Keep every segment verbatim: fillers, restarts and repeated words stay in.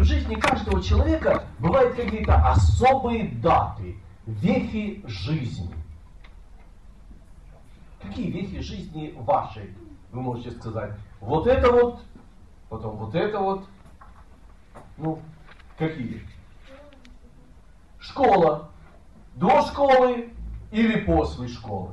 жизни каждого человека бывают какие-то особые даты, вехи жизни. Какие вехи жизни вашей? Вы можете сказать, вот это вот, потом вот это вот. Ну, какие? Школа. До школы или после школы?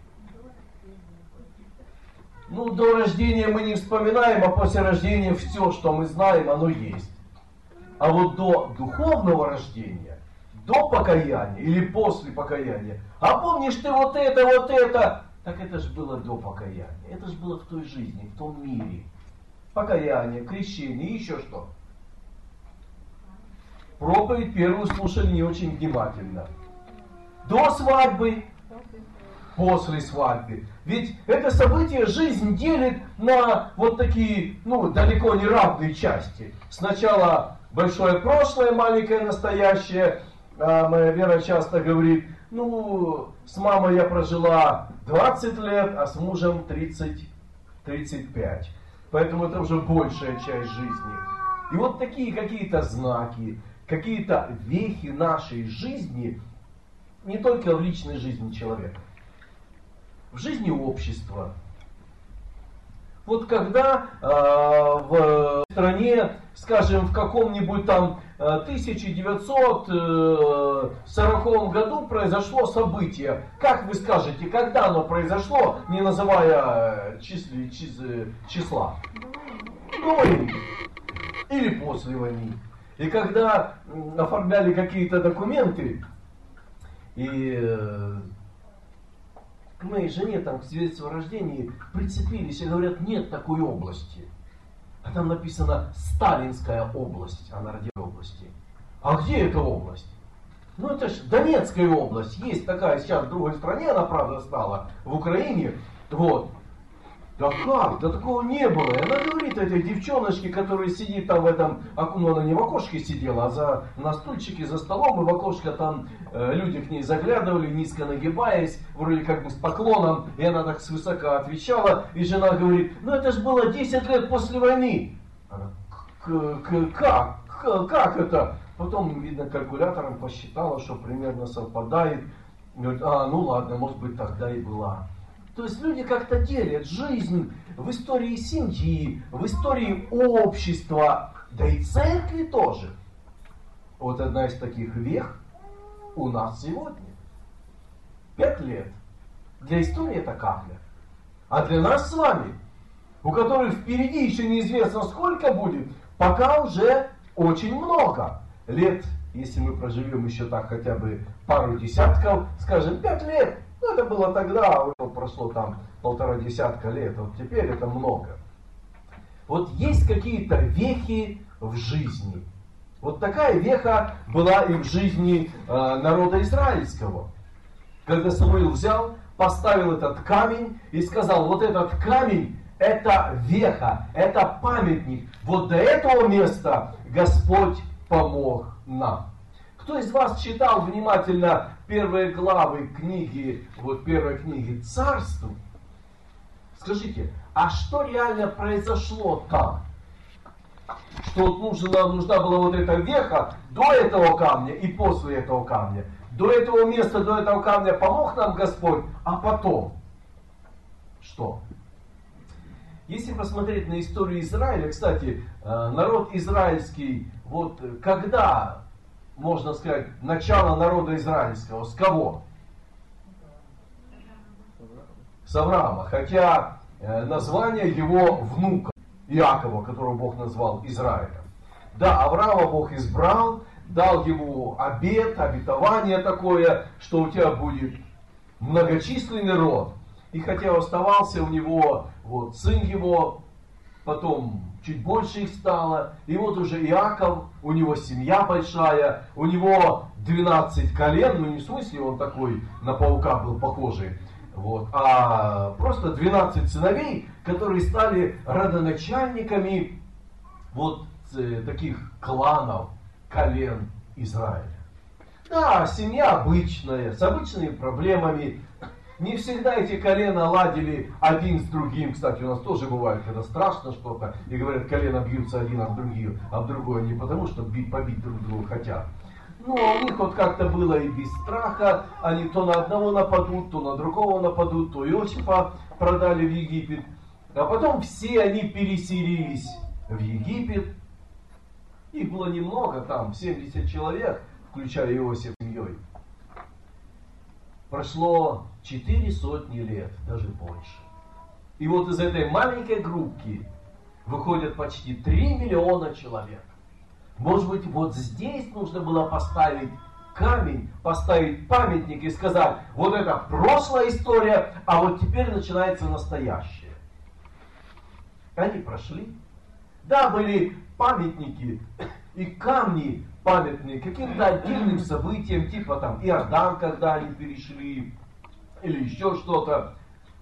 Ну, до рождения мы не вспоминаем, а после рождения все, что мы знаем, оно есть. А вот до духовного рождения, до покаяния или после покаяния, а помнишь ты вот это, вот это, так это же было до покаяния, это же было в той жизни, в том мире. Покаяние, крещение, еще что. Проповедь первую слушали не очень внимательно. До свадьбы, после свадьбы. Ведь это событие жизнь делит на вот такие, ну, далеко не равные части. Сначала большое прошлое, маленькое настоящее. А моя Вера часто говорит, ну, с мамой я прожила двадцать лет, а с мужем тридцать, тридцать пять. Поэтому это уже большая часть жизни. И вот такие какие-то знаки, какие-то вехи нашей жизни, не только в личной жизни человека, в жизни общества. Вот когда э, в стране, скажем, в каком-нибудь там тысяча девятьсот сороковом году произошло событие, как вы скажете, когда оно произошло, не называя числи, чис, числа? До войны или после войны. И когда оформляли какие-то документы, и к моей жене там к свидетельству о рождении прицепились и говорят, нет такой области. А там написано Сталинская область, она родилась в области. А где эта область? Ну это ж Донецкая область, есть такая сейчас в другой стране, она правда стала, в Украине. Вот. Да как? Да такого не было. И она говорит этой девчоночке, которая сидит там в этом, ну она не в окошке сидела, а за, на стульчике за столом, и в окошко там э, люди к ней заглядывали, низко нагибаясь, вроде как бы с поклоном, и она так свысока отвечала, и жена говорит, ну это же было десять лет после войны. Она, как? Как это? Потом, видно, калькулятором посчитала, что примерно совпадает. Говорит, а, ну ладно, может быть тогда и была. То есть люди как-то делят жизнь в истории семьи, в истории общества, да и церкви тоже. Вот одна из таких вех у нас сегодня. Пять лет. Для истории это капля. А для нас с вами, у которых впереди еще неизвестно сколько будет, пока уже очень много лет, если мы проживем еще так хотя бы пару десятков, скажем, пять лет. Ну, это было тогда, вот прошло там полтора десятка лет, вот теперь это много. Вот есть какие-то вехи в жизни. Вот такая веха была и в жизни э, народа израильского. Когда Самуил взял, поставил этот камень и сказал, вот этот камень, это веха, это памятник. Вот до этого места Господь помог нам. Кто из вас читал внимательно первые главы книги, вот первой книги Царств? Скажите, а что реально произошло там? Что вот нужна, нужна была вот эта веха до этого камня и после этого камня. До этого места, до этого камня помог нам Господь, а потом что? Если посмотреть на историю Израиля, кстати, народ израильский, вот когда... можно сказать, начало народа израильского. С кого? С Авраама. Хотя э, название его внука, Иакова, которого Бог назвал Израилем. Да, Авраама Бог избрал, дал ему обет, обетование такое, что у тебя будет многочисленный род. И хотя оставался у него вот, сын его, потом чуть больше их стало, и вот уже Иаков, у него семья большая, у него двенадцать колен, ну не в смысле он такой на паука был похожий, вот, а просто двенадцать сыновей, которые стали родоначальниками вот э, таких кланов, колен Израиля. Да, семья обычная, с обычными проблемами, Не всегда эти колена ладили один с другим. Кстати, у нас тоже бывает, когда страшно что-то, и говорят, колена бьются один об другие, об другое не потому, что бить, побить друг друга хотят. Ну, а у них вот как-то было и без страха. Они то на одного нападут, то на другого нападут, то Иосифа продали в Египет. А потом все они переселились в Египет. Их было немного, там семьдесят человек, включая Иосифа с семьей. Прошло четыре сотни лет, даже больше. И вот из этой маленькой группки выходят почти три миллиона человек. Может быть, вот здесь нужно было поставить камень, поставить памятник и сказать, вот это прошлая история, а вот теперь начинается настоящее. Они прошли. Да, были памятники и камни памятные каким-то отдельным событиям, типа там Иордан, когда они перешли, или еще что-то.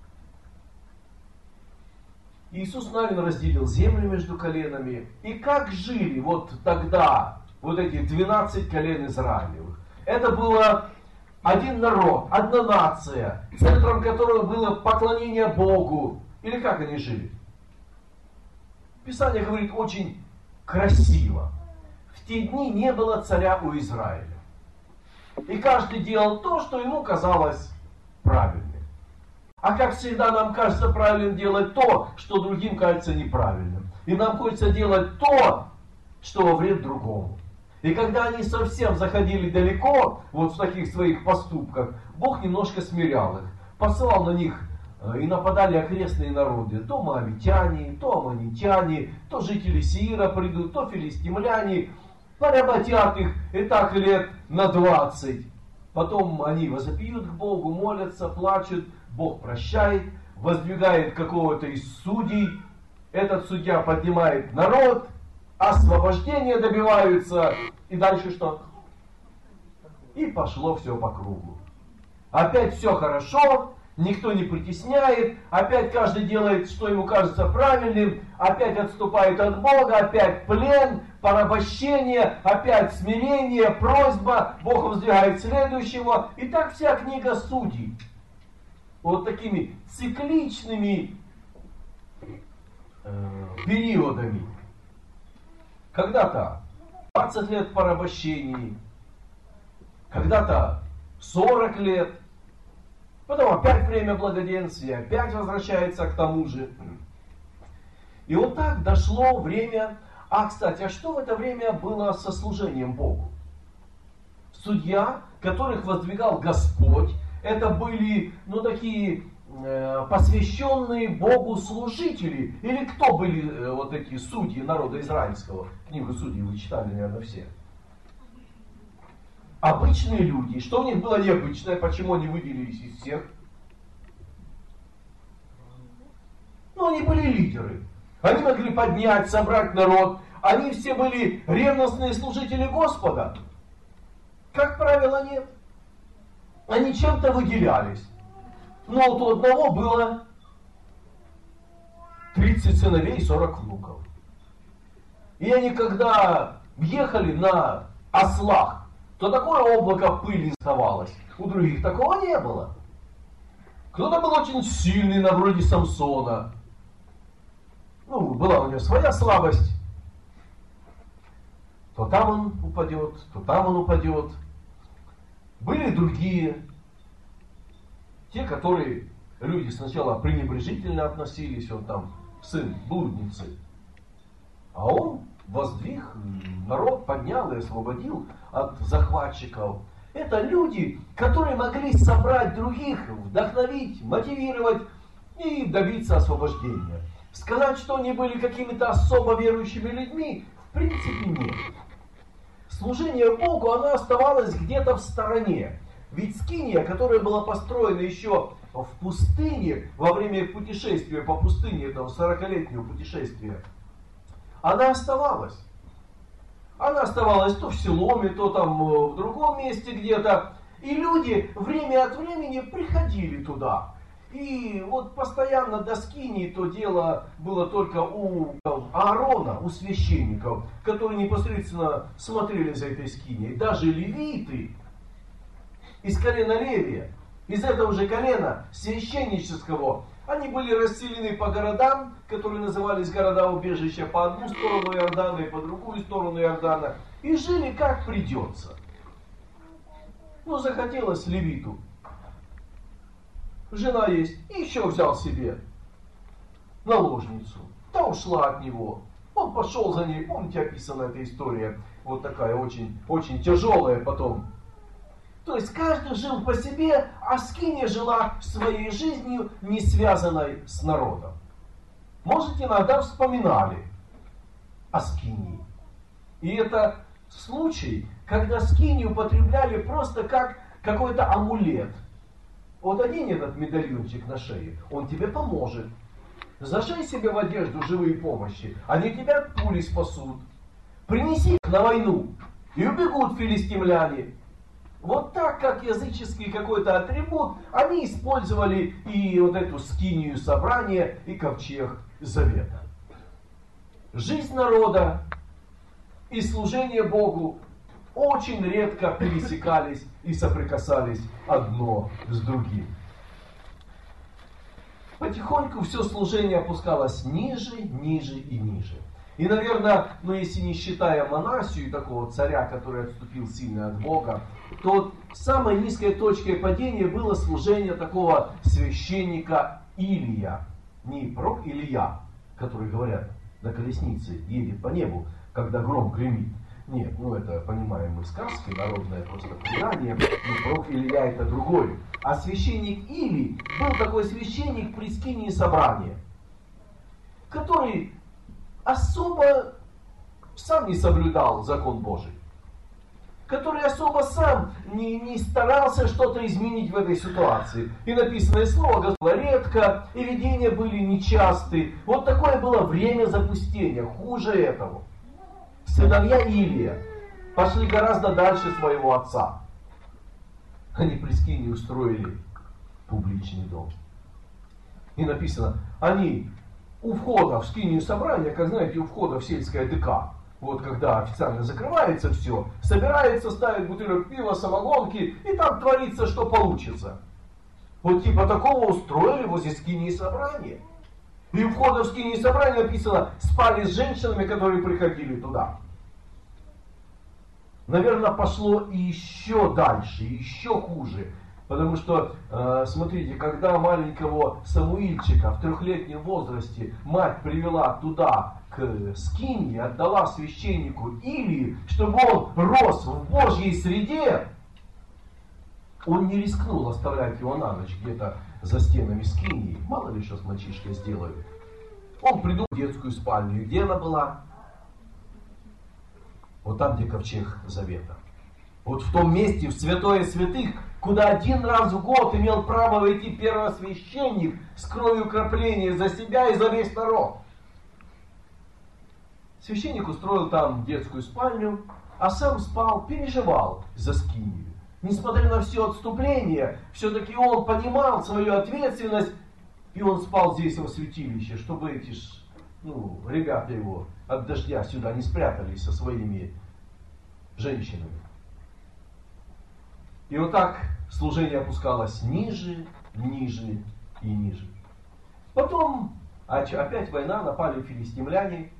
Иисус Навин разделил землю между коленами. И как жили вот тогда вот эти двенадцать колен Израилевых? Это было один народ, одна нация, центром которого было поклонение Богу. Или как они жили? Писание говорит очень красиво. В те дни не было царя у Израиля. И каждый делал то, что ему казалось правильным. А как всегда нам кажется правильным делать то, что другим кажется неправильным. И нам хочется делать то, что во вред другому. И когда они совсем заходили далеко, вот в таких своих поступках, Бог немножко смирял их. Посылал на них, и нападали окрестные народы. То моавитяне, то аммонитяне, то жители Сиира придут, то филистимляне. Поработят их и так лет на двадцать. Потом они возопьют к Богу, молятся, плачут. Бог прощает, воздвигает какого-то из судей. Этот судья поднимает народ, освобождения добиваются. И дальше что? И пошло все по кругу. Опять все хорошо, никто не притесняет, опять каждый делает, что ему кажется правильным, опять отступает от Бога, опять плен, порабощение, опять смирение, просьба, Бог воздвигает следующего. И так вся книга Судей. Вот такими цикличными э, периодами. Когда-то двадцать лет порабощений, когда-то сорок лет, потом опять время благоденствия, опять возвращается к тому же. И вот так дошло время. А, кстати, а что в это время было со служением Богу? Судья, которых воздвигал Господь, это были, ну, такие э, посвященные Богу служители. Или кто были э, вот эти судьи народа израильского? Книгу Судей вы читали, наверное, все. Обычные люди. Что у них было необычное? Почему они выделились из всех? Ну, они были лидеры. Они могли поднять, собрать народ. Они все были ревностные служители Господа. Как правило, нет. Они чем-то выделялись. Но вот у одного было тридцать сыновей и сорок внуков. И они когда ехали на ослах, то такое облако пыли оставалось. У других такого не было. Кто-то был очень сильный, на вроде Самсона. Ну, была у него своя слабость. То там он упадет, то там он упадет. Были другие, те, которые люди сначала пренебрежительно относились, он там сын блудницы, а он воздвиг, народ поднял и освободил от захватчиков. Это люди, которые могли собрать других, вдохновить, мотивировать и добиться освобождения. Сказать, что они были какими-то особо верующими людьми, в принципе нет. Служение Богу, оно оставалось где-то в стороне. Ведь скиния, которая была построена еще в пустыне, во время путешествия по пустыне, этого сорокалетнего путешествия, она оставалась. Она оставалась то в Силоме, то там в другом месте где-то. И люди время от времени приходили туда. И вот постоянно до скинии то дело было только у Аарона, у священников, которые непосредственно смотрели за этой скинией. Даже левиты из колена Левия, из этого же колена священнического, они были расселены по городам, которые назывались города-убежища, по одну сторону Иордана и по другую сторону Иордана, и жили как придется. Ну, захотелось левиту. Жена есть, и еще взял себе наложницу. Та ушла от него. Он пошел за ней, помните, описана эта история, вот такая очень, очень тяжелая потом. То есть каждый жил по себе, а Скиния жила своей жизнью, не связанной с народом. Может, иногда вспоминали о Скинии. И это случай, когда Скинию употребляли просто как какой-то амулет. Вот одень этот медальончик на шее, он тебе поможет. Зашей себе в одежду живые помощи, они тебя от пули спасут. Принеси их на войну, и убегут филистимляне. Вот так, как языческий какой-то атрибут, они использовали и вот эту скинию собрания, и ковчег завета. Жизнь народа и служение Богу очень редко пересекались и соприкасались одно с другим. Потихоньку все служение опускалось ниже, ниже и ниже. И, наверное, ну если не считая Манасию, такого царя, который отступил сильно от Бога, то самой низкой точкой падения было служение такого священника Илия. Не пророк Илия, который, говорят, на колеснице едет по небу, когда гром гремит. Нет, ну это, понимаем мы, сказки, народное просто предание, но пророк Илия это другой. А священник Илий был такой священник при скинии собрания, который особо сам не соблюдал закон Божий, который особо сам не, не старался что-то изменить в этой ситуации. И написанное слово было редко, и видения были нечасты. Вот такое было время запустения, хуже этого. Сыновья Илия пошли гораздо дальше своего отца. Они при скинии устроили публичный дом. И написано, они у входа в скинию собрания, как знаете, у входа в сельское ДК, вот когда официально закрывается все, собирается, ставит бутылек пива, самогонки, и там творится, что получится. Вот типа такого устроили возле скинии собрания. И у входа в скинии собрания написано, спали с женщинами, которые приходили туда. Наверное, пошло и еще дальше, еще хуже. Потому что, э, смотрите, когда маленького Самуильчика в трехлетнем возрасте мать привела туда, к скинии, отдала священнику Илии, чтобы он рос в Божьей среде, он не рискнул оставлять его на ночь где-то за стенами скинии. Мало ли что с мальчишкой сделают. Он придумал детскую спальню. И где она была? Вот там, где ковчег завета. Вот в том месте, в святое святых, куда один раз в год имел право войти первосвященник с кровью кропления за себя и за весь народ. Священник устроил там детскую спальню, а сам спал, переживал за скинию. Несмотря на все отступление, все-таки он понимал свою ответственность, и он спал здесь во святилище, чтобы эти ж, ну, ребята его от дождя сюда не спрятались со своими женщинами. И вот так служение опускалось ниже, ниже и ниже. Потом опять война, напали филистимляне.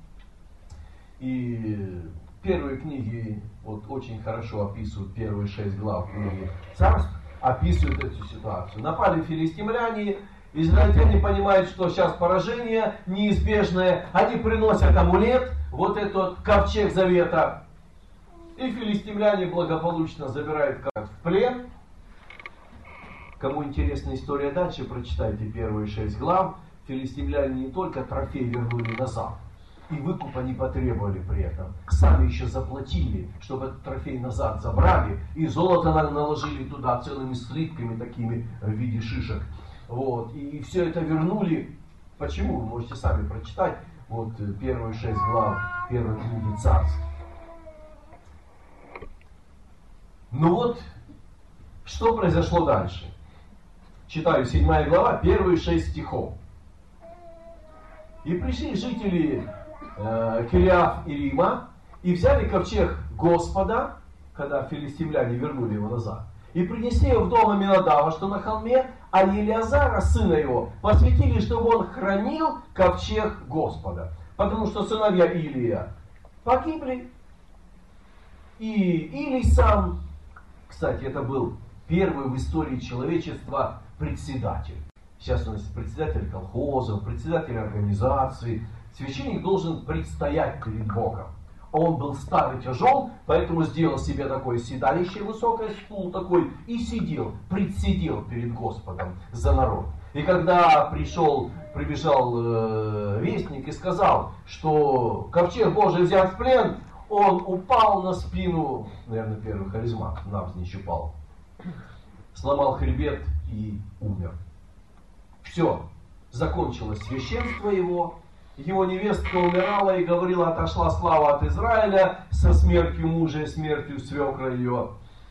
И первые книги вот, очень хорошо описывают, первые шесть глав книги Царств, описывают эту ситуацию. Напали филистимляне, израильтяне понимают, что сейчас поражение неизбежное, они приносят амулет, вот этот ковчег завета, и филистимляне благополучно забирают как в плен. Кому интересна история дальше, прочитайте первые шесть глав. Филистимляне не только трофей вернули назад, и выкупа не потребовали при этом. Сами еще заплатили, чтобы этот трофей назад забрали, и золото наложили туда целыми слитками такими в виде шишек. Вот. И все это вернули. Почему? Вы можете сами прочитать. Вот первые шесть глав первой книги Царств. Ну вот, что произошло дальше? Читаю седьмая глава, первые шесть стихов. И пришли жители э, Кириаф и Рима, и взяли ковчег Господа, когда филистимляне вернули его назад, и принесли его в дом Аминадава, что на холме, а Елиазара, сына его, посвятили, чтобы он хранил ковчег Господа. Потому что сыновья Илия погибли, и Илий сам, кстати, это был первый в истории человечества председатель. Сейчас у нас председатель колхозов, председатель организации. Священник должен предстоять перед Богом. Он был стар и тяжел, поэтому сделал себе такое седалище, высокое, стул такой, и сидел, предсидел перед Господом за народ. И когда пришел, прибежал э, вестник и сказал, что ковчег Божий взят в плен, он упал на спину, наверное, первый харизмат, навзничь упал, сломал хребет и умер. Все, закончилось священство его. Его невестка умирала и говорила, отошла слава от Израиля со смертью мужа и смертью свекра ее.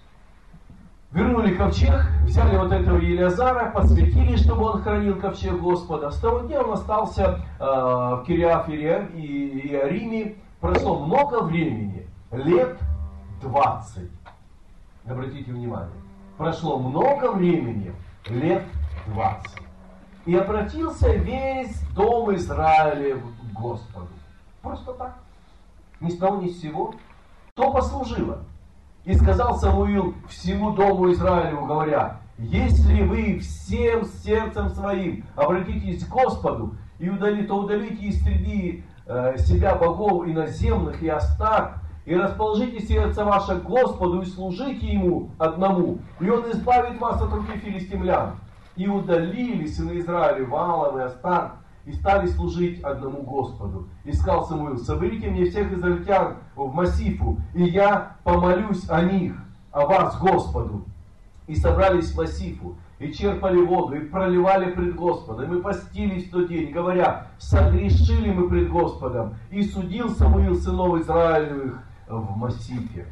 Вернули ковчег, взяли вот этого Елиазара, посвятили, чтобы он хранил ковчег Господа. С того дня он остался э, в Кириаф и Иариме. Прошло много времени, лет двадцать. Обратите внимание, прошло много времени, лет двадцать. И обратился весь дом Израиля к Господу. Просто так. Ни с того, ни с сего. То послужило. И сказал Самуил всему дому Израилеву, говоря, если вы всем сердцем своим обратитесь к Господу, и удали, то удалите из среды э, себя богов иноземных и остат, и расположите сердце ваше к Господу, и служите Ему одному, и Он избавит вас от руки филистимлян. И удалили сыны Израиля Ваалов и Астарт, и стали служить одному Господу. И сказал Самуил, соберите мне всех израильтян в Массифу, и я помолюсь о них, о вас Господу. И собрались в Массифу, и черпали воду, и проливали пред Господом, и постились в тот день, говоря, согрешили мы пред Господом. И судил Самуил сынов Израилевых в Массифе.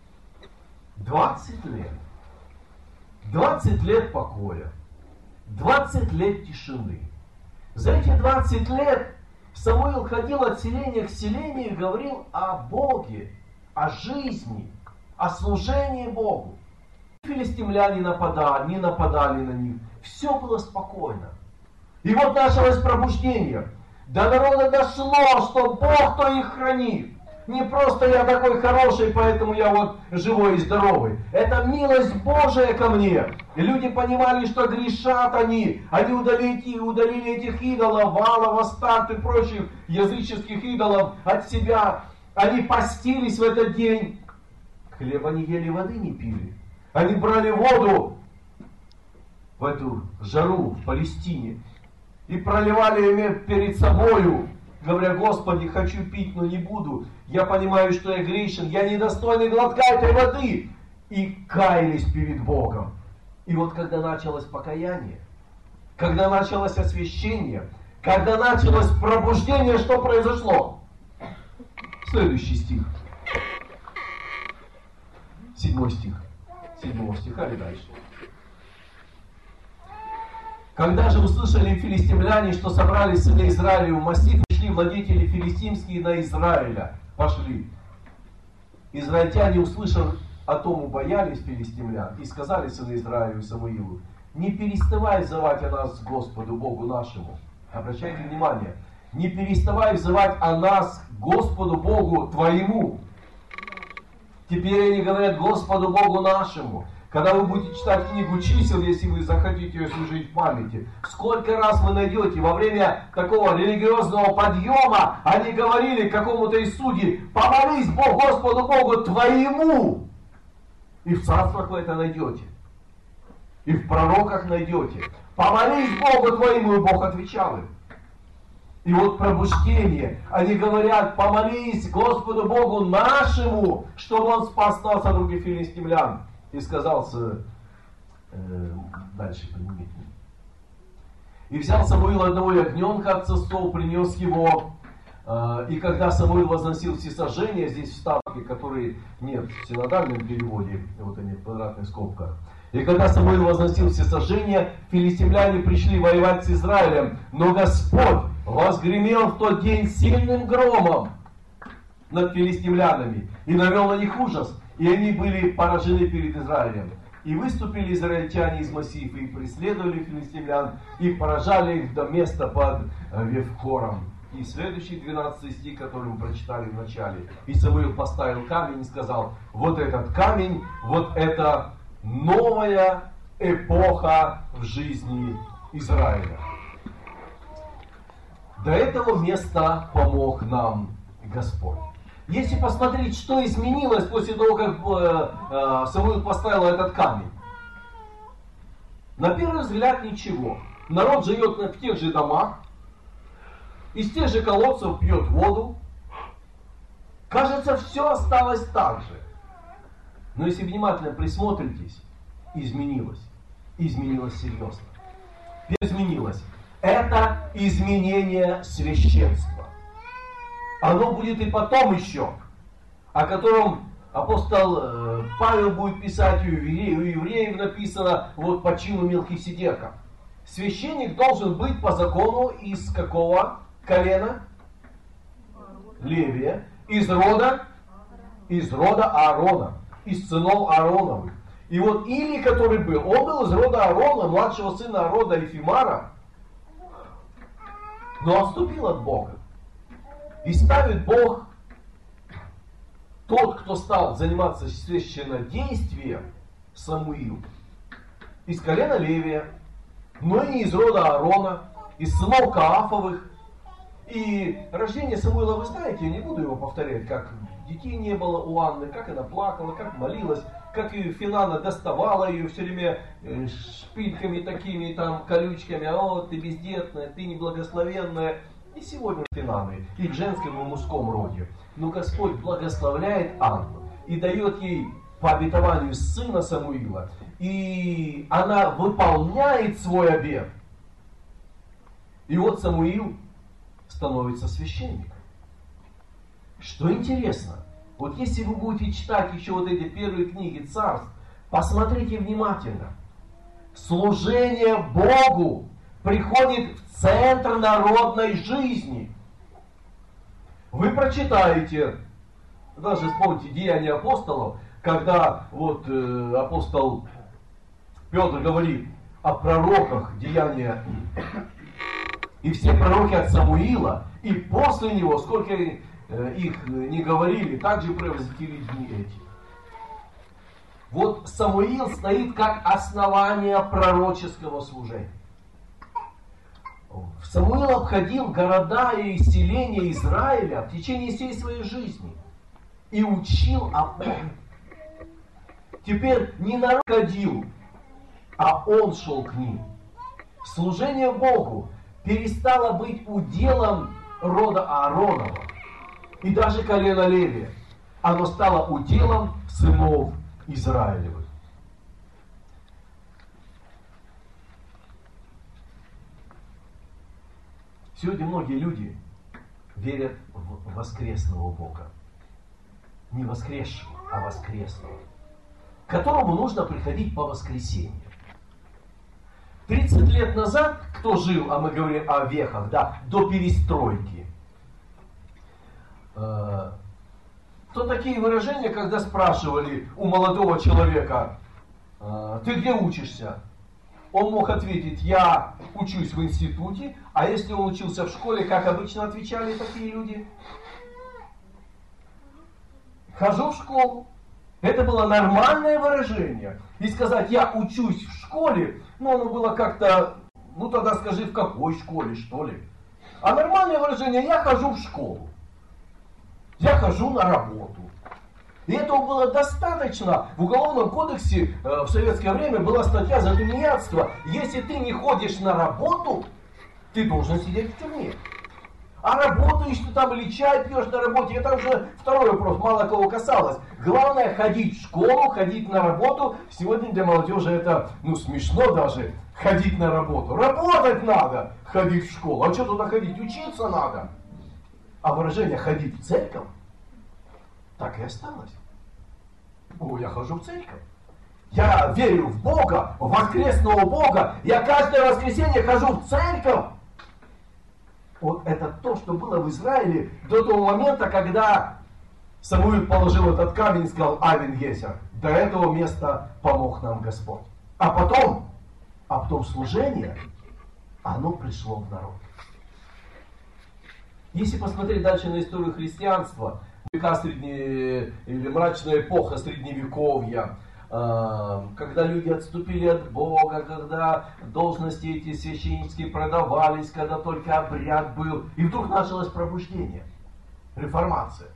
Двадцать лет. Двадцать лет покоя. двадцать лет тишины. За эти двадцать лет Самуил ходил от селения к селению и говорил о Боге, о жизни, о служении Богу. Филистимляне нападали, не нападали на них. Все было спокойно. И вот началось пробуждение. До народа дошло, что Бог то их хранит. Не просто я такой хороший, поэтому я вот живой и здоровый. Это милость Божия ко мне. И люди понимали, что грешат они. Они удалили, удалили этих идолов, Ваалов, Астарт и прочих языческих идолов от себя. Они постились в этот день. Хлеба не ели, воды не пили. Они брали воду в эту жару в Палестине и проливали ее перед собою, говоря, Господи, хочу пить, но не буду. Я понимаю, что я грешен, я недостойный глотка этой воды. И каялись перед Богом. И вот когда началось покаяние, когда началось освящение, когда началось пробуждение, что произошло? Следующий стих. Седьмой стих. Седьмого стиха и дальше. Когда же услышали филистимляне, что собрались сыны Израиля в Массиф, пришли владетели филистимские на Израиля. Пошли. Израильтяне, услышав о том, убоялись филистимлян, и сказали сыны Израилю и Самуилу, не переставай взывать о нас Господу Богу нашему. Обращайте внимание, не переставай взывать о нас Господу Богу твоему. Теперь они говорят Господу Богу нашему. Когда вы будете читать книгу чисел, если вы захотите ее служить в памяти, сколько раз вы найдете во время такого религиозного подъема, они говорили какому-то из судей, помолись Бог, Господу Богу твоему. И в царствах вы это найдете. И в пророках найдете. Помолись Богу твоему, и Бог отвечал им. И вот пробуждение. Они говорят, помолись Господу Богу нашему, чтобы Он спас нас от руки филистимлян. И сказал, э, дальше применительно. И взял Самуил одного ягненка от сосцов, принес его. Э, и когда Самуил возносил всесожжение, здесь вставки, которые нет в синодальном переводе, вот они в квадратных скобках. И когда Самуил возносил всесожжение, филистимляне пришли воевать с Израилем. Но Господь возгремел в тот день сильным громом над филистимлянами и навел на них ужас. И они были поражены перед Израилем. И выступили израильтяне из Массифа, и преследовали филистимлян, и поражали их до места под Вевхором. И следующий двенадцатый стих, который мы прочитали в начале. И Самуил поставил камень и сказал: вот этот камень, вот это новая эпоха в жизни Израиля. До этого места помог нам Господь. Если посмотреть, что изменилось после того, как э, Самуил поставил этот камень. На первый взгляд ничего. Народ живет в тех же домах, из тех же колодцев пьет воду. Кажется, все осталось так же. Но если внимательно присмотритесь, изменилось. Изменилось серьезно. Изменилось. Это изменение священства. Оно будет и потом еще, о котором апостол э, Павел будет писать, у евреев, у евреев написано вот по чину Мелхиседека. Священник должен быть по закону из какого колена? Левия. Из рода? Из рода Аарона. Из сынов Аароновых. И вот Или, который был, он был из рода Аарона, младшего сына рода Ифимара, но отступил от Бога. И ставит Бог, тот, кто стал заниматься священнодействием, Самуил, из колена Левия, но и из рода Аарона, из сынов Каафовых. И рождение Самуила, вы знаете, я не буду его повторять, как детей не было у Анны, как она плакала, как молилась, как ее Финана доставала ее все время шпильками такими, там, колючками: о, ты бездетная, ты неблагословенная. И сегодня Финаны, и в женском, и в мужском роде. Но Господь благословляет Анну и дает ей по обетованию сына Самуила, и она выполняет свой обет. И вот Самуил становится священником. Что интересно, вот если вы будете читать еще вот эти первые книги царств, посмотрите внимательно. Служение Богу приходит в центр народной жизни. Вы прочитаете, даже вспомните Деяния апостолов, когда вот э, апостол Петр говорит о пророках, Деяния, и все пророки от Самуила, и после него, сколько э, их не говорили, также превосходили дни эти. Вот Самуил стоит как основание пророческого служения. Самуил обходил города и селения Израиля в течение всей своей жизни и учил о Боге. Теперь не народ ходил, а он шел к ним. Служение Богу перестало быть уделом рода Ааронова и даже колена Левия. Оно стало уделом сынов Израилевых. Сегодня многие люди верят в воскресного Бога. Не воскресшего, а воскресного, к которому нужно приходить по воскресеньям. тридцать лет назад, кто жил, а мы говорим о вехах, да, до перестройки, э, то такие выражения, когда спрашивали у молодого человека: э, ты где учишься? Он мог ответить: я учусь в институте. А если он учился в школе, как обычно отвечали такие люди? Хожу в школу. Это было нормальное выражение. И сказать: я учусь в школе, ну оно было как-то, ну тогда скажи, в какой школе, что ли. А нормальное выражение: я хожу в школу. Я хожу на работу. И этого было достаточно. В Уголовном кодексе э, в советское время была статья за тунеядство. Если ты не ходишь на работу, ты должен сидеть в тюрьме. А работаешь ты там или чай пьешь на работе, это уже второй вопрос, мало кого касалось. Главное ходить в школу, ходить на работу. Сегодня для молодежи это, ну, смешно даже, ходить на работу. Работать надо, ходить в школу. А что туда ходить? Учиться надо. А выражение «ходить в церковь» так и осталось. О, я хожу в церковь. Я верю в Бога, в воскресного Бога. Я каждое воскресенье хожу в церковь. Вот это то, что было в Израиле до того момента, когда Самуил положил этот камень и сказал: Авен Гесер, до этого места помог нам Господь. А потом, а потом служение, оно пришло в народ. Если посмотреть дальше на историю христианства, века средние, или мрачная эпоха средневековья, когда люди отступили от Бога, когда должности эти священнические продавались, когда только обряд был, и вдруг началось пробуждение, реформация.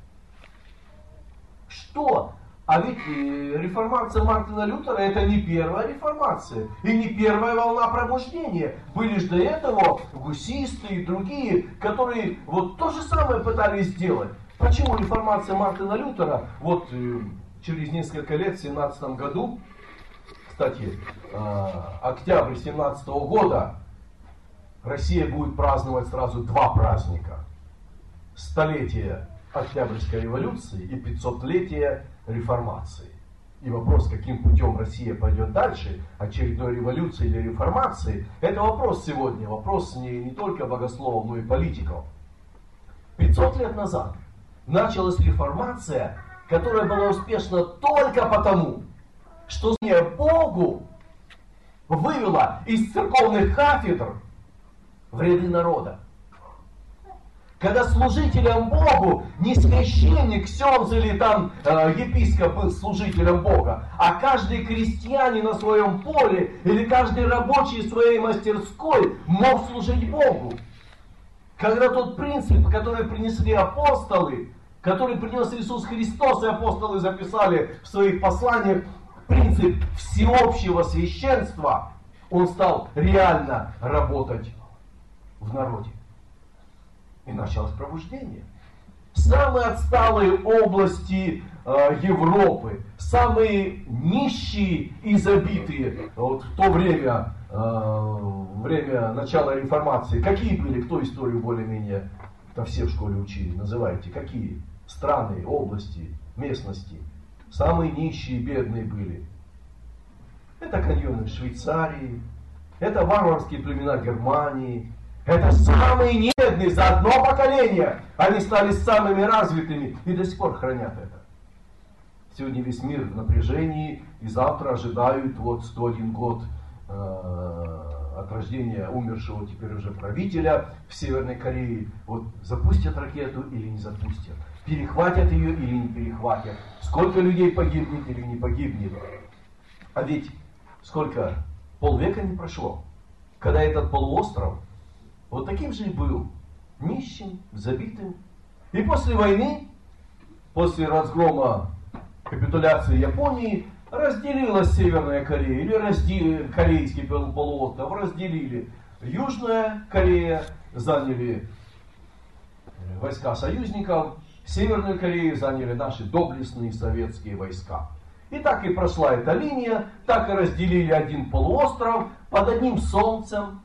Что? А ведь реформация Мартина Лютера — это не первая реформация и не первая волна пробуждения. Были же до этого гусисты и другие, которые вот то же самое пытались сделать. Почему реформация Мартина Лютера, вот через несколько лет, в семнадцатом году, кстати, октябрь семнадцатого года, Россия будет праздновать сразу два праздника. Столетие Октябрьской революции и пятисотлетие реформации. И вопрос, каким путем Россия пойдет дальше, очередной революции или реформации, это вопрос сегодня, вопрос не, не только богословов, но и политиков. пятьсот лет назад началась реформация, которая была успешна только потому, что служение Богу вывела из церковных кафедр в ряды народа. Когда служителем Богу не священник, ксенз или там э, епископ был служителем Бога, а каждый крестьянин на своем поле или каждый рабочий в своей мастерской мог служить Богу. Когда тот принцип, который принесли апостолы, который принес Иисус Христос, и апостолы записали в своих посланиях, принцип всеобщего священства, он стал реально работать в народе. И началось пробуждение. Самые отсталые области э, Европы, самые нищие и забитые вот, в то время, э, время начала реформации, какие были, кто историю более-менее, это все в школе учили, называйте, какие страны, области, местности, самые нищие и бедные были. Это каньоны Швейцарии, это варварские племена Германии. Это самые небедные за одно поколение. Они стали самыми развитыми и до сих пор хранят это. Сегодня весь мир в напряжении, и завтра ожидают вот сто один год э, от рождения умершего теперь уже правителя в Северной Корее. Вот запустят ракету или не запустят, перехватят ее или не перехватят, сколько людей погибнет или не погибнет. А ведь сколько, полвека не прошло, когда этот полуостров вот таким же и был, нищим, забитым. И после войны, после разгрома, капитуляции Японии, разделилась Северная Корея, или раздели, Корейский полуостров разделили. Южная Корея заняли войска союзников, Северную Корею заняли наши доблестные советские войска. И так и прошла эта линия, так и разделили один полуостров под одним солнцем.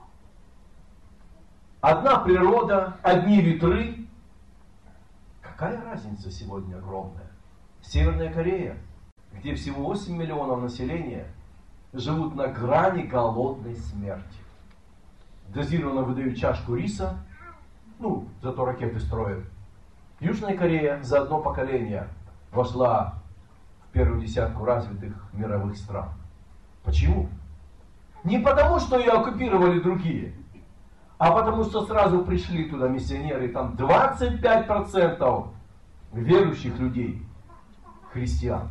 Одна природа, одни ветры. Какая разница сегодня огромная? Северная Корея, где всего восемь миллионов населения, живут на грани голодной смерти. Дозированно выдают чашку риса, ну, зато ракеты строят. Южная Корея за одно поколение вошла в первую десятку развитых мировых стран. Почему? Не потому, что ее оккупировали другие, а потому что сразу пришли туда миссионеры, там двадцать пять процентов верующих людей, христиан.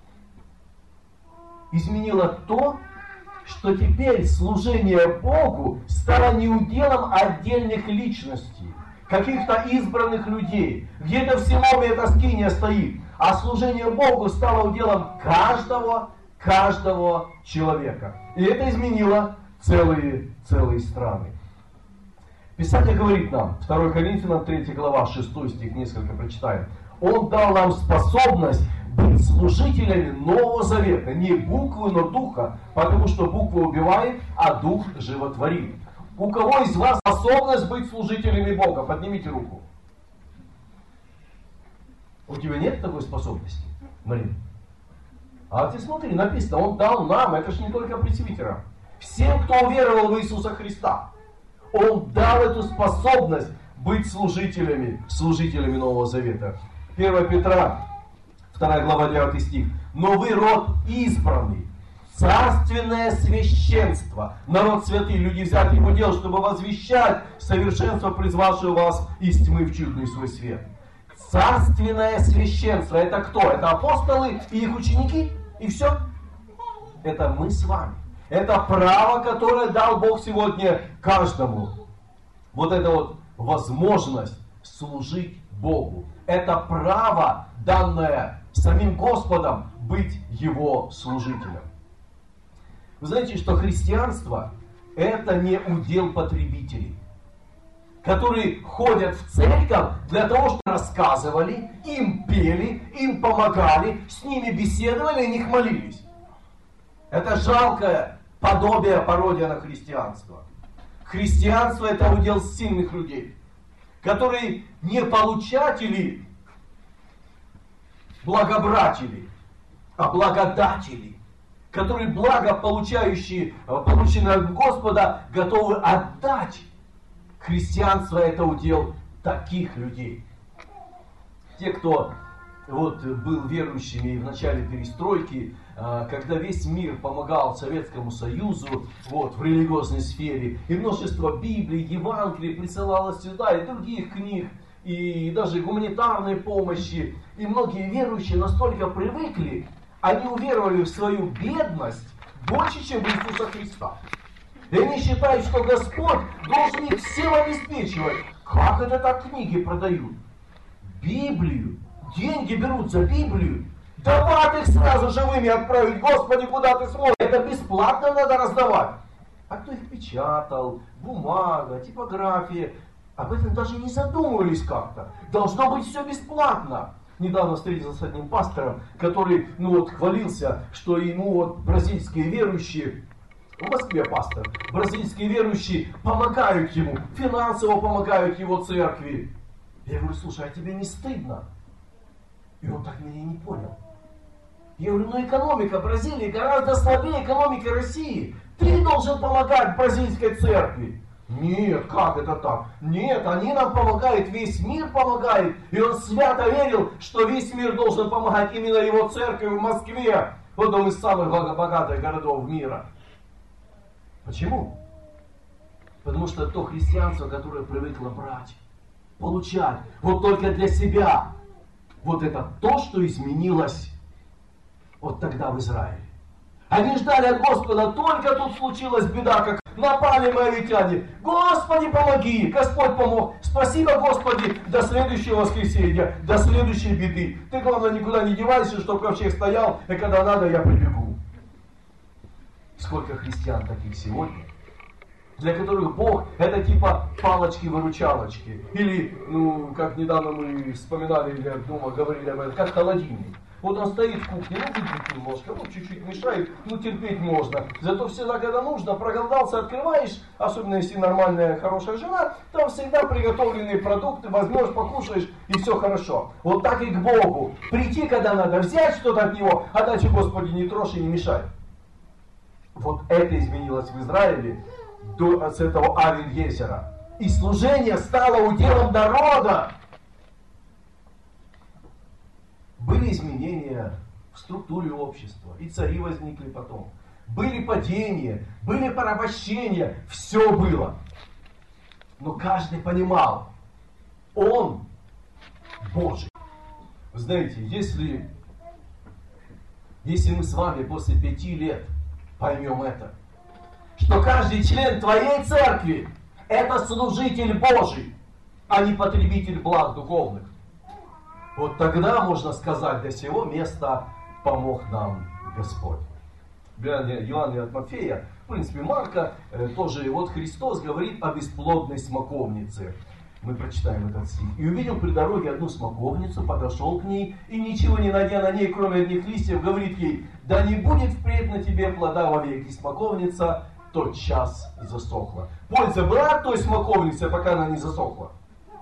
Изменило то, что теперь служение Богу стало не уделом отдельных личностей, каких-то избранных людей. Где-то в Силоме эта скиния стоит, а служение Богу стало уделом каждого, каждого человека. И это изменило целые, целые страны. Писание говорит нам, второе Коринфянам третья глава, шестой стих, несколько прочитаем. Он дал нам способность быть служителями Нового Завета. Не буквы, но духа, потому что буква убивает, а дух животворит. У кого из вас способность быть служителями Бога? Поднимите руку. У тебя нет такой способности, Марина? А ты смотри, написано, Он дал нам, это же не только пресвитерам, всем, кто уверовал в Иисуса Христа. Он дал эту способность быть служителями, служителями Нового Завета. первое Петра, вторая глава, девятый стих. Но вы род избранный, царственное священство, народ святый, люди взяли его дело, чтобы возвещать совершенство, призвавшего вас из тьмы в чудный свой свет. Царственное священство, это кто? Это апостолы и их ученики? И все? Это мы с вами. Это право, которое дал Бог сегодня каждому. Вот это вот возможность служить Богу. Это право, данное самим Господом, быть Его служителем. Вы знаете, что христианство – это не удел потребителей, которые ходят в церковь для того, чтобы рассказывали, им пели, им помогали, с ними беседовали, и них молились. Это жалкое подобие, пародия на христианство. Христианство – это удел сильных людей, которые не получатели, благобратели, а благодатели, которые благо получающие, полученные от Господа, готовы отдать. Христианство – это удел таких людей. Те, кто вот, был верующими в начале перестройки, когда весь мир помогал Советскому Союзу вот, в религиозной сфере, и множество Библий, Евангелий присылалось сюда, и других книг, и даже гуманитарной помощи, и многие верующие настолько привыкли, они уверовали в свою бедность больше, чем в Иисуса Христа. И они считают, что Господь должен их всем обеспечивать. Как это так книги продают? Библию. Деньги берут за Библию. Давай их сразу живыми отправить. Господи, куда ты смотришь? Это бесплатно надо раздавать. А кто их печатал? Бумага, типография. Об этом даже не задумывались как-то. Должно быть все бесплатно. Недавно встретился с одним пастором, который ну, вот, хвалился, что ему вот, бразильские верующие, в Москве пастор, бразильские верующие помогают ему, финансово помогают его церкви. Я говорю, слушай, а тебе не стыдно? И он так меня не понял. Я говорю, ну экономика Бразилии гораздо слабее экономики России. Ты должен помогать бразильской церкви. Нет, как это так? Нет, они нам помогают, весь мир помогает. И он свято верил, что весь мир должен помогать именно его церкви в Москве, в одном из самых богатых городов мира. Почему? Потому что то христианство, которое привыкло брать, получать, вот только для себя, вот это то, что изменилось вот тогда в Израиле. Они ждали от Господа, только тут случилась беда, как напали моавитяне. Господи, помоги! Господь помог. Спасибо, Господи, до следующего воскресенья, до следующей беды. Ты, главное, никуда не девайся, чтобы ковчег стоял, и когда надо, я прибегу. Сколько христиан таких сегодня, для которых Бог это типа палочки-выручалочки. Или, ну, как недавно мы вспоминали, или дома говорили об этом, как холодильник. Вот он стоит в кухне, ну выпить немножко, ну чуть-чуть мешает, ну терпеть можно. Зато всегда, когда нужно, проголодался, открываешь, особенно если нормальная, хорошая жена, там всегда приготовленные продукты, возьмешь, покушаешь, и все хорошо. Вот так и к Богу. Прийти, когда надо, взять что-то от Него, а дальше, Господи, не трожь и не мешай. Вот это изменилось в Израиле до, с этого Авель-Езера. И служение стало уделом народа. Были изменения в структуре общества, и цари возникли потом. Были падения, были порабощения, все было. Но каждый понимал, он Божий. Вы знаете, если, если мы с вами после пяти лет поймем это, что каждый член твоей церкви это служитель Божий, а не потребитель благ духовных, вот тогда можно сказать, до сего места помог нам Господь. Евангелие от Матфея, в принципе Марка, э, тоже вот Христос говорит о бесплодной смоковнице. Мы прочитаем этот стих. «И увидел при дороге одну смоковницу, подошел к ней, и ничего не найдя на ней, кроме одних листьев, говорит ей, да не будет впредь на тебе плода вовеки». Смоковница тотчас засохла. Польза была от той смоковницы, пока она не засохла?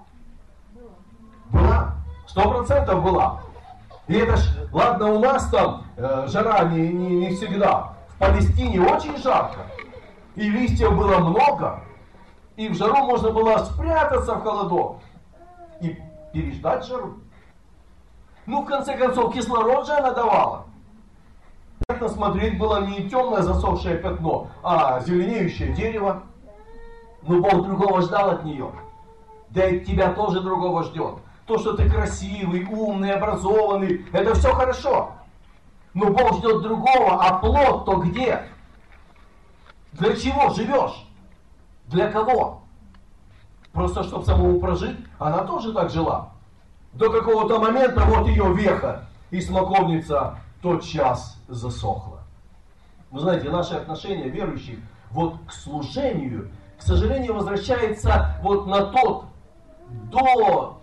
Была. Сто процентов была. И это ж, ладно, у нас там э, жара не, не, не всегда. В Палестине очень жарко. И листьев было много. И в жару можно было спрятаться в холодок. И переждать жару. Ну, в конце концов, кислород же она давала. Приятно смотреть было не темное засохшее пятно, а зеленеющее дерево. Но Бог другого ждал от нее. Да и тебя тоже другого ждет. То, что ты красивый, умный, образованный, это все хорошо. Но Бог ждет другого, а плод-то где? Для чего живешь? Для кого? Просто чтобы самому прожить? Она тоже так жила. До какого-то момента вот ее веха, и смоковница тотчас засохла. Вы знаете, наши отношения верующих вот к служению, к сожалению, возвращается вот на тот до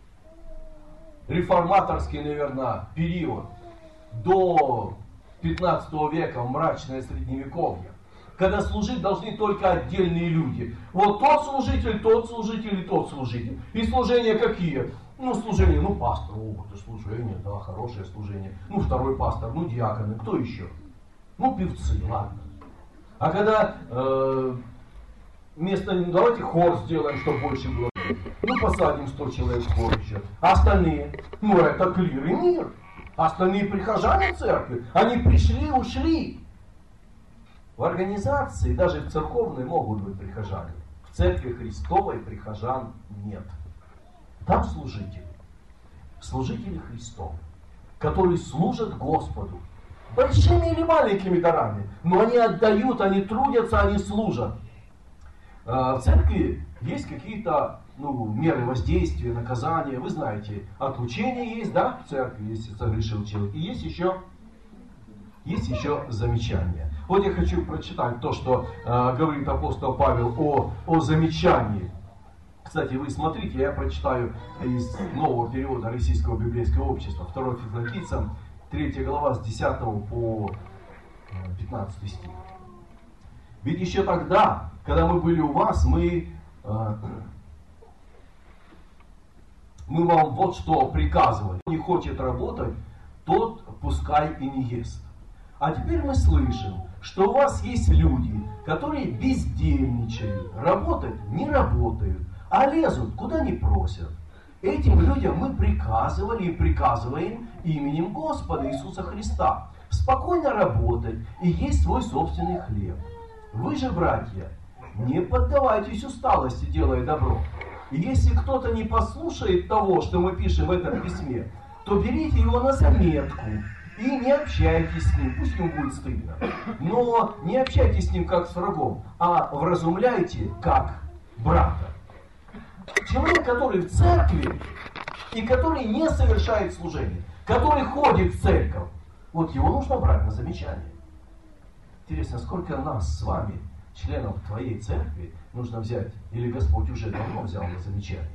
реформаторский, наверное, период, до пятнадцатого века, мрачное средневековье, когда служить должны только отдельные люди. Вот тот служитель, тот служитель и тот служитель. И служения какие? Ну, служение, ну, пастор, о, это служение, да, хорошее служение. Ну, второй пастор, ну, диаконы, кто еще? Ну, певцы, ладно. А когда э, вместо, ну, давайте хор сделаем, чтобы больше было. Ну, посадим сто человек в хор еще. А остальные? Ну, это клир и мир. Остальные прихожане церкви, они пришли, ушли. В организации, даже в церковной, могут быть прихожане. В церкви Христовой прихожан нет. Там служители. Служители Христовы, которые служат Господу. Большими или маленькими дарами. Но они отдают, они трудятся, они служат. В церкви есть какие-то ну, меры воздействия, наказания. Вы знаете, отлучение есть, да, в церкви, если согрешил человек. И есть еще, есть еще замечание. Вот я хочу прочитать то, что э, говорит апостол Павел о, о замечании. Кстати, вы смотрите, я прочитаю из нового перевода Российского библейского общества, второе Фессалоникийцам, третья глава, с десятого по пятнадцатый стих. Ведь еще тогда, когда мы были у вас, мы, э, мы вам вот что приказывали. Кто не хочет работать, тот пускай и не ест. А теперь мы слышим, что у вас есть люди, которые бездельничают, работать не работают, а лезут куда не просят. Этим людям мы приказывали и приказываем именем Господа Иисуса Христа спокойно работать и есть свой собственный хлеб. Вы же, братья, не поддавайтесь усталости, делая добро. И если кто-то не послушает того, что мы пишем в этом письме, то берите его на заметку и не общайтесь с ним, пусть ему будет стыдно. Но не общайтесь с ним как с врагом, а вразумляйте как брата. Человек, который в церкви и который не совершает служение, который ходит в церковь, вот его нужно брать на замечание. Интересно, сколько нас с вами, членов твоей церкви, нужно взять, или Господь уже давно взял на замечание?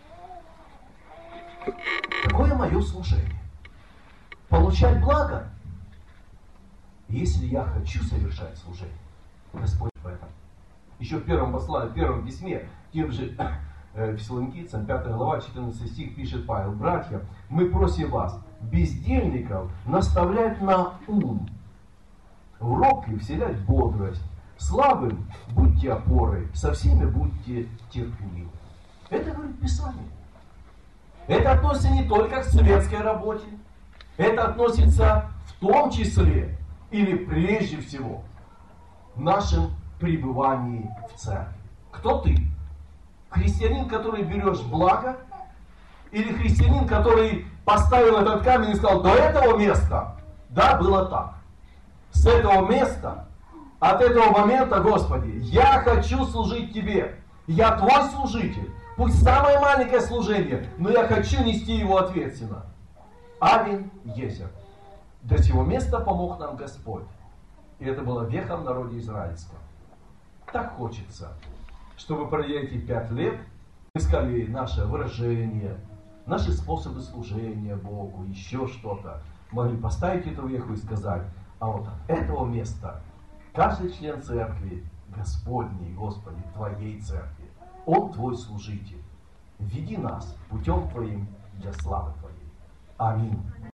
Какое мое служение? Получать благо? Если я хочу совершать служение, Господь в этом. Еще в первом послании, в первом письме, тем же Фессалоникийцам, пятая глава, четырнадцатый стих, пишет Павел: братья, мы просим вас, бездельников, наставлять на ум, в робких вселять бодрость, слабым будьте опорой, со всеми будьте терпеливы. Это говорит Писание. Это относится не только к светской работе, это относится в том числе, или прежде всего, в нашем пребывании в церкви. Кто ты? Христианин, который берешь благо, или христианин, который поставил этот камень и сказал: до этого места, да, было так. С этого места, от этого момента, Господи, я хочу служить Тебе. Я Твой служитель. Пусть самое маленькое служение, но я хочу нести его ответственно. Авин Езер. До сего места помог нам Господь. И это было веха в народе израильском. Так хочется, чтобы, пройдя эти пять лет, мы искали наше выражение, наши способы служения Богу, еще что-то. Могли поставить эту веху и сказать: а вот от этого места каждый член церкви Господней, Господи, Твоей церкви, он Твой служитель. Веди нас путем Твоим для славы Твоей. Аминь.